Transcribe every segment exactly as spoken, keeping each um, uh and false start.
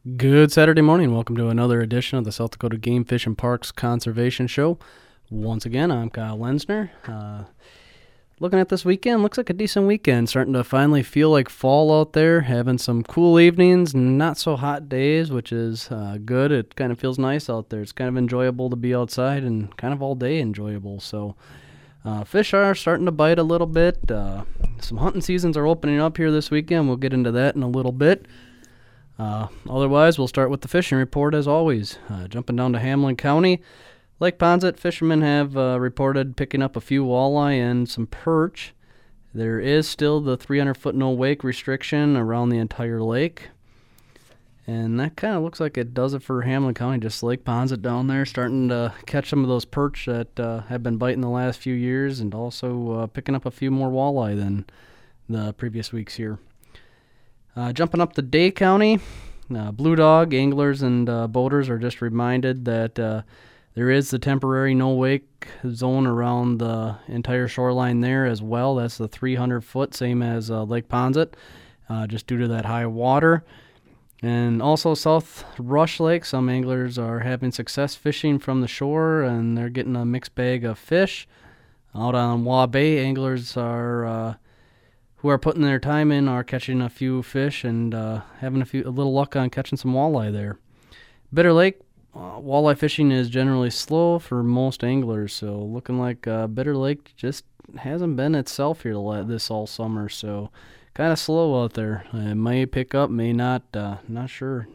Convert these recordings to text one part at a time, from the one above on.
Good Saturday morning. Welcome to another edition of the South Dakota Game Fish and Parks Conservation Show. Once again, I'm Kyle Lenzner. Uh, looking at this weekend, looks like a decent weekend. Starting to finally feel like fall out there. Having some cool evenings, not so hot days, which is uh, good. It kind of feels nice out there. It's kind of enjoyable to be outside and kind of all day enjoyable. So uh, fish are starting to bite a little bit. Uh, some hunting seasons are opening up here this weekend. We'll get into that in a little bit. Uh, otherwise, we'll start with the fishing report as always. Uh, jumping down to Hamlin County, Lake Ponset fishermen have uh, reported picking up a few walleye and some perch. There is still the three hundred foot no wake restriction around the entire lake. And that kind of looks like it does it for Hamlin County. Just Lake Ponset down there starting to catch some of those perch that uh, have been biting the last few years, and also uh, picking up a few more walleye than the previous weeks here. Uh, jumping up to Day County, uh, Blue Dog anglers and uh, boaters are just reminded that uh, there is the temporary no-wake zone around the entire shoreline there as well. That's the three hundred foot, same as uh, Lake Ponset, uh, just due to that high water. And also South Rush Lake, some anglers are having success fishing from the shore, and they're getting a mixed bag of fish. Out on Waugh Bay, anglers are... Uh, who are putting their time in are catching a few fish and uh, having a few a little luck on catching some walleye there. Bitter Lake, uh, walleye fishing is generally slow for most anglers, so looking like uh, Bitter Lake just hasn't been itself here this all summer, so kind of slow out there. It may pick up, may not, uh, not sure.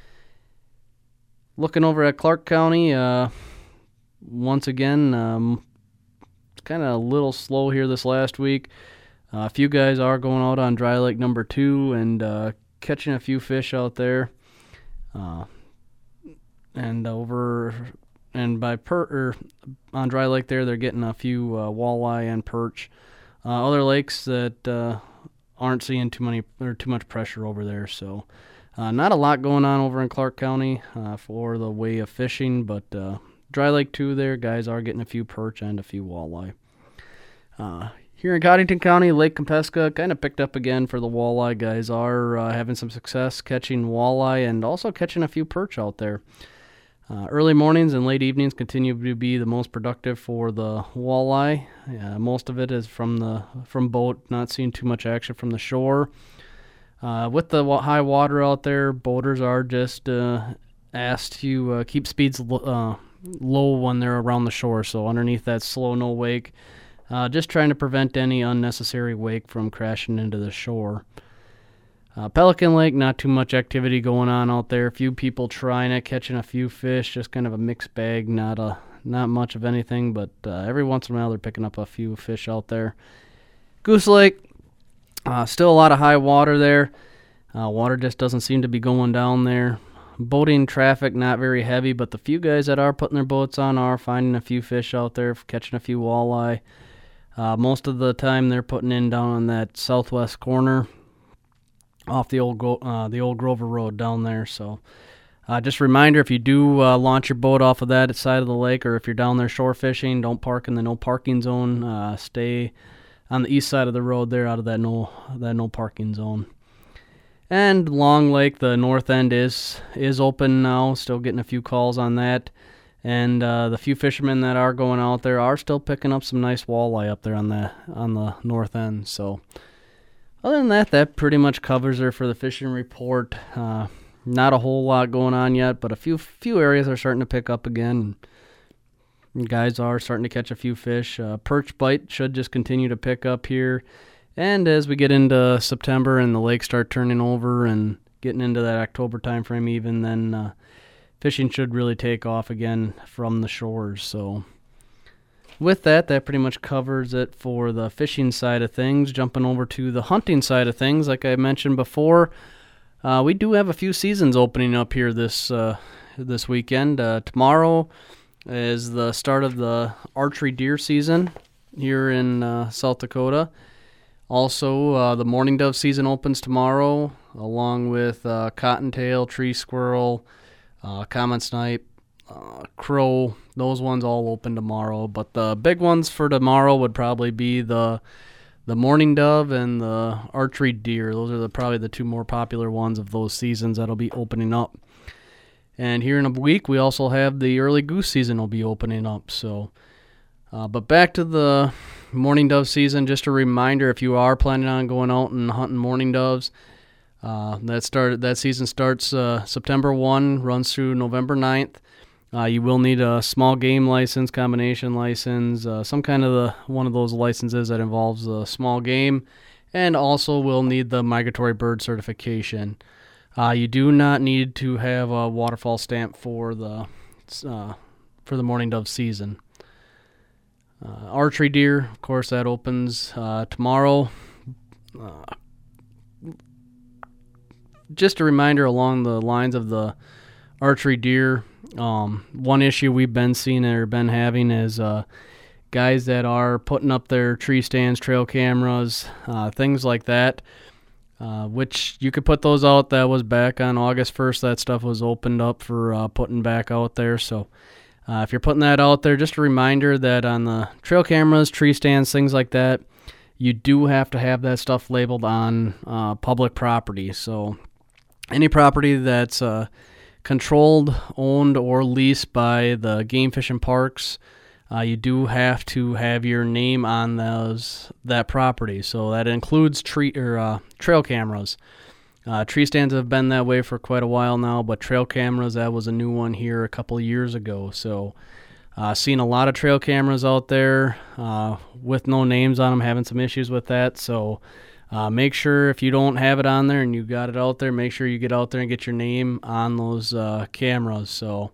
Looking over at Clark County, uh, once again, um, it's kind of a little slow here this last week. Uh, a few guys are going out on Dry Lake number two and uh, catching a few fish out there. Uh, and over and by per or on Dry Lake there, they're getting a few uh, walleye and perch. Uh, other lakes that uh, aren't seeing too many or too much pressure over there. So uh, not a lot going on over in Clark County uh, for the way of fishing, but uh, Dry Lake two there, guys are getting a few perch and a few walleye. Uh, Here in Cottington County, Lake Compeska kind of picked up again for the walleye. Guys are uh, having some success catching walleye and also catching a few perch out there. Uh, early mornings and late evenings continue to be the most productive for the walleye. Uh, most of it is from the from boat, not seeing too much action from the shore. Uh, with the high water out there, boaters are just uh, asked to uh, keep speeds uh, low when they're around the shore. So underneath that slow no wake. Uh, just trying to prevent any unnecessary wake from crashing into the shore. Uh, Pelican Lake, not too much activity going on out there. A few people trying it, catching a few fish, just kind of a mixed bag, not a not much of anything, but uh, every once in a while they're picking up a few fish out there. Goose Lake, uh, still a lot of high water there. Uh, water just doesn't seem to be going down there. Boating traffic not very heavy, but the few guys that are putting their boats on are finding a few fish out there, catching a few walleye. Uh, most of the time they're putting in down on that southwest corner off the old Go- uh, the old Grover Road down there. So uh, just a reminder, if you do uh, launch your boat off of that side of the lake, or if you're down there shore fishing, don't park in the no parking zone. Uh, stay on the east side of the road there, out of that no that no parking zone. And Long Lake, the north end is is open now. Still getting a few calls on that. And uh, the few fishermen that are going out there are still picking up some nice walleye up there on the on the north end. So other than that, that pretty much covers her for the fishing report. Uh, not a whole lot going on yet, but a few few areas are starting to pick up again. And guys are starting to catch a few fish. Uh, perch bite should just continue to pick up here. And as we get into September and the lakes start turning over and getting into that October time frame even, then uh, fishing should really take off again from the shores. So with that, that pretty much covers it for the fishing side of things. Jumping over to the hunting side of things, like I mentioned before, uh, we do have a few seasons opening up here this uh, this weekend. Uh, tomorrow is the start of the archery deer season here in uh, South Dakota. Also, uh, the mourning dove season opens tomorrow, along with uh, cottontail, tree squirrel, uh, common snipe, uh, crow. Those ones all open tomorrow. But the big ones for tomorrow would probably be the the mourning dove and the archery deer. Those are the, probably the two more popular ones of those seasons that'll be opening up. And here in a week, we also have the early goose season will be opening up. So, uh, but back to the mourning dove season, just a reminder, if you are planning on going out and hunting mourning doves, uh, that started that season starts uh, September first, runs through November ninth. Uh, you will need a small game license, combination license, uh, some kind of the one of those licenses that involves a small game, and also will need the migratory bird certification. Uh, you do not need to have a waterfall stamp for the uh, for the mourning dove season. Uh, archery deer, of course, that opens uh, tomorrow. Uh, just a reminder along the lines of the archery deer. Um, one issue we've been seeing or been having is uh, guys that are putting up their tree stands, trail cameras, uh, things like that, uh, which you could put those out. That was back on August first. That stuff was opened up for uh, putting back out there. So uh, if you're putting that out there, just a reminder that on the trail cameras, tree stands, things like that, you do have to have that stuff labeled on uh, public property. So any property that's uh, controlled, owned, or leased by the game fish and parks, uh, you do have to have your name on those that property. So that includes tree or uh, trail cameras. Uh, tree stands have been that way for quite a while now, but trail cameras, that was a new one here a couple of years ago. So uh, seen a lot of trail cameras out there uh, with no names on them, having some issues with that. So Uh, make sure if you don't have it on there and you got it out there, make sure you get out there and get your name on those uh, cameras. So,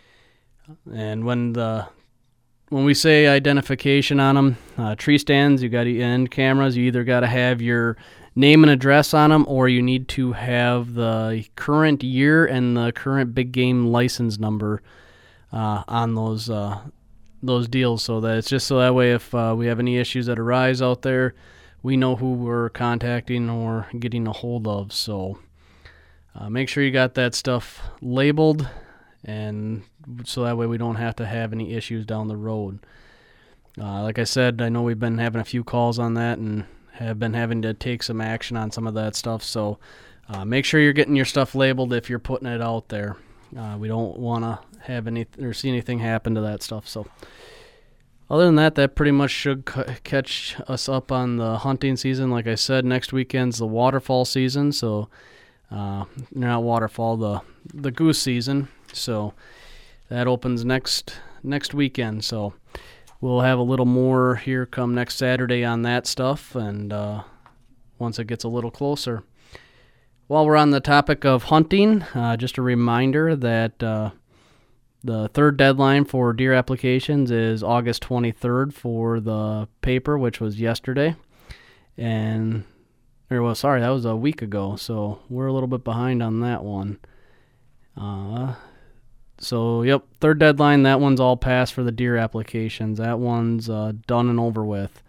and when the when we say identification on them, uh, tree stands, you got to end cameras. You either got to have your name and address on them, or you need to have the current year and the current big game license number uh, on those uh, those deals. So that it's just so that way if uh, we have any issues that arise out there, we know who we're contacting or getting a hold of. So uh, make sure you got that stuff labeled, and so that way we don't have to have any issues down the road. Uh, like I said, I know we've been having a few calls on that and have been having to take some action on some of that stuff. So uh, make sure you're getting your stuff labeled if you're putting it out there. Uh, we don't want to have any or see anything happen to that stuff. So other than that, that pretty much should c- catch us up on the hunting season. Like I said, next weekend's the waterfall season, so uh, not waterfall, the the goose season. So that opens next next weekend. So we'll have a little more here come next Saturday on that stuff, and uh, once it gets a little closer. While we're on the topic of hunting, uh, just a reminder that Uh, the third deadline for deer applications is August twenty-third for the paper, which was yesterday. And, or well, sorry, that was a week ago, so we're a little bit behind on that one. Uh, so, yep, third deadline, that one's all passed for the deer applications. That one's uh, done and over with.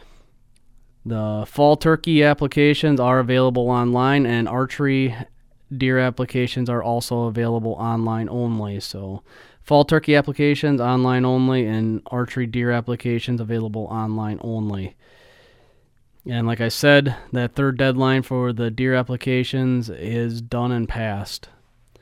The fall turkey applications are available online, and archery deer applications are also available online only. So fall turkey applications online only, and archery deer applications available online only. And like I said, that third deadline for the deer applications is done and passed.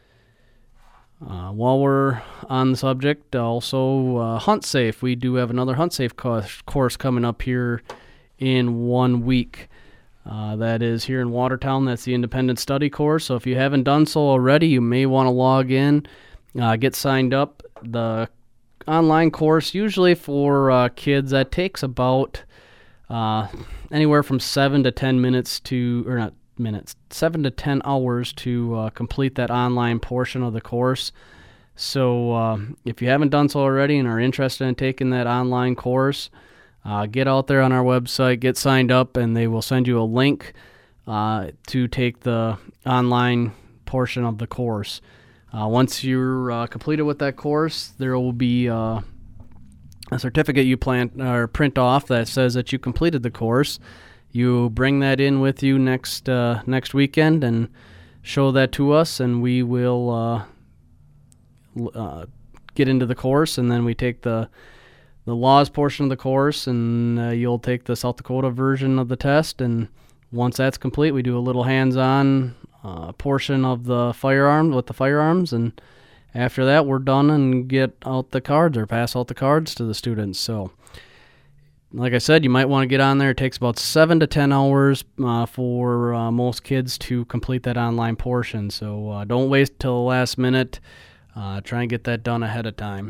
Uh, while we're on the subject, also uh, Hunt Safe. We do have another Hunt Safe course, course coming up here in one week. Uh, that is here in Watertown. That's the independent study course. So if you haven't done so already, you may want to log in, uh, get signed up. The online course, usually for uh, kids, that takes about uh, anywhere from seven to ten minutes to, or not minutes, seven to ten hours to uh, complete that online portion of the course. So uh, if you haven't done so already and are interested in taking that online course, uh, get out there on our website, get signed up, and they will send you a link uh, to take the online portion of the course. Uh, once you're uh, completed with that course, there will be uh, a certificate you plan or print off that says that you completed the course. You bring that in with you next uh, next weekend and show that to us, and we will uh, uh, get into the course, and then we take the the laws portion of the course, and uh, you'll take the South Dakota version of the test. And once that's complete, we do a little hands-on uh, portion of the firearm with the firearms, and after that, we're done and get out the cards or pass out the cards to the students. So, like I said, you might want to get on there. It takes about seven to ten hours uh, for uh, most kids to complete that online portion. So uh, don't wait till the last minute. Uh, try and get that done ahead of time.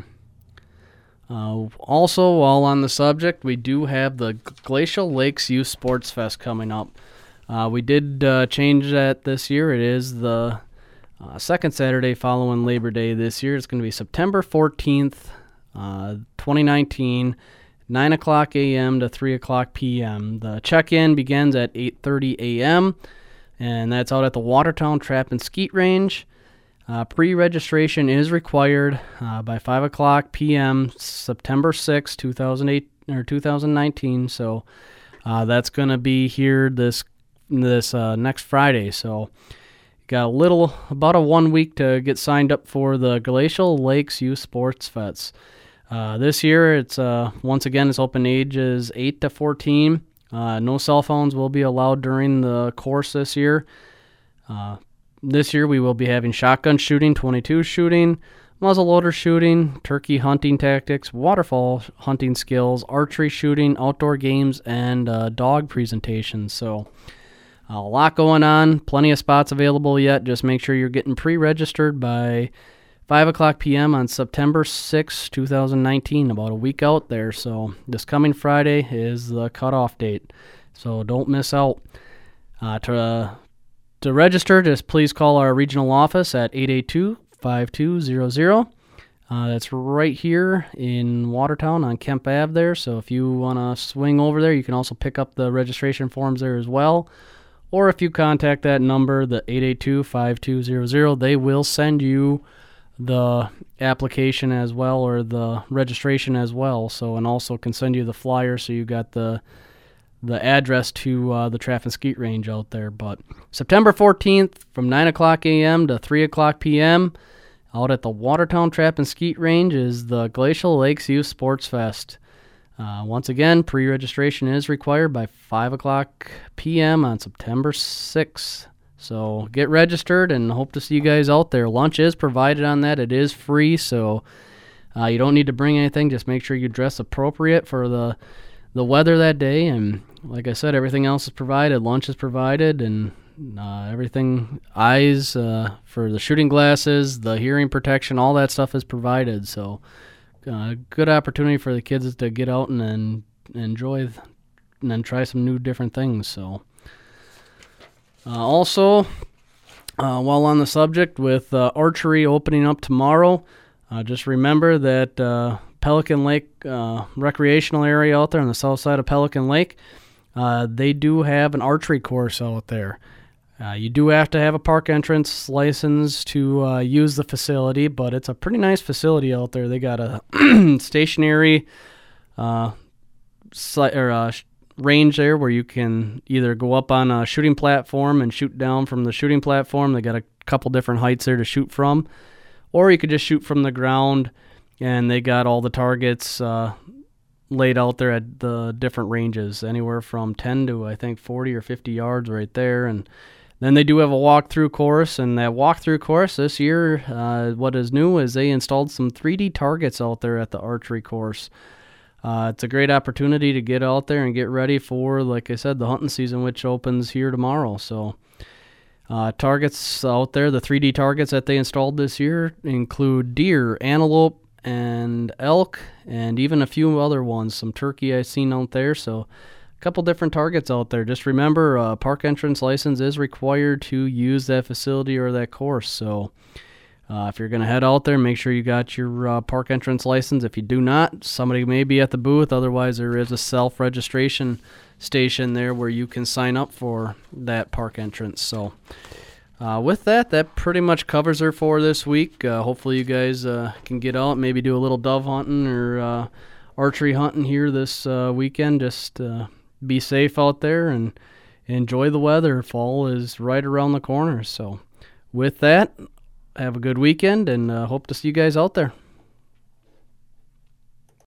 Uh, also, while on the subject, we do have the Glacial Lakes Youth Sports Fest coming up. Uh, we did uh, change that this year. It is the uh, second Saturday following Labor Day this year. It's going to be September fourteenth, uh, twenty nineteen, nine o'clock a.m. to three o'clock p.m. The check-in begins at eight thirty a.m., and that's out at the Watertown Trap and Skeet Range. Uh, pre-registration is required uh, by five o'clock p.m. September sixth, two thousand eight or two thousand nineteen. So uh, that's going to be here this this uh, next Friday. So got a little about a one week to get signed up for the Glacial Lakes Youth Sports Fest. Uh, this year, it's uh, once again it's open ages eight to fourteen. Uh, no cell phones will be allowed during the course this year. Uh, This year we will be having shotgun shooting, twenty-two shooting, muzzleloader shooting, turkey hunting tactics, waterfall hunting skills, archery shooting, outdoor games, and uh, dog presentations. So a lot going on, plenty of spots available yet. Just make sure you're getting pre-registered by five o'clock p.m. on September sixth, two thousand nineteen, about a week out there. So this coming Friday is the cutoff date, so don't miss out. Uh, to uh, To register, just please call our regional office at eight eight two, five two zero zero. Uh, that's right here in Watertown on Kemp Avenue there. So if you want to swing over there, you can also pick up the registration forms there as well. Or if you contact that number, the eight eight two, five two zero zero, they will send you the application as well, or the registration as well. So, and also can send you the flyer so you got the the address to uh, the Trap and Skeet Range out there. But September fourteenth from nine o'clock a.m. to three o'clock p.m. out at the Watertown Trap and Skeet Range is the Glacial Lakes Youth Sports Fest. Uh, once again, pre-registration is required by five o'clock p.m. on September sixth. So get registered and hope to see you guys out there. Lunch is provided on that. It is free, so uh, you don't need to bring anything. Just make sure you dress appropriate for the the weather that day, and like I said, everything else is provided. Lunch is provided, and uh, everything, eyes uh, for the shooting glasses, the hearing protection, all that stuff is provided. So uh, good opportunity for the kids to get out and, and enjoy th- and then try some new different things. So uh, also, uh, while on the subject with uh, archery opening up tomorrow, uh, just remember that uh, Pelican Lake uh, recreational area out there on the south side of Pelican Lake, uh, they do have an archery course out there. Uh, you do have to have a park entrance license to uh, use the facility, but it's a pretty nice facility out there. They got a stationary uh, site, or, uh, range there where you can either go up on a shooting platform and shoot down from the shooting platform. They got a couple different heights there to shoot from, or you could just shoot from the ground. And they got all the targets uh, laid out there at the different ranges, anywhere from ten to, I think, forty or fifty yards right there. And then they do have a walkthrough course, and that walkthrough course this year, uh, what is new is they installed some three D targets out there at the archery course. Uh, it's a great opportunity to get out there and get ready for, like I said, the hunting season, which opens here tomorrow. So uh, targets out there, the three D targets that they installed this year include deer, antelope, and elk, and even a few other ones. Some turkey I've seen out there, so a couple different targets out there. Just remember, a uh, park entrance license is required to use that facility or that course. So uh, if you're going to head out there, make sure you got your uh, park entrance license. If you do not, somebody may be at the booth. Otherwise, there is a self-registration station there where you can sign up for that park entrance. So Uh, with that, that pretty much covers her for this week. Uh, hopefully you guys uh, can get out, maybe do a little dove hunting or uh, archery hunting here this uh, weekend. Just uh, be safe out there and enjoy the weather. Fall is right around the corner. So with that, have a good weekend, and uh, hope to see you guys out there.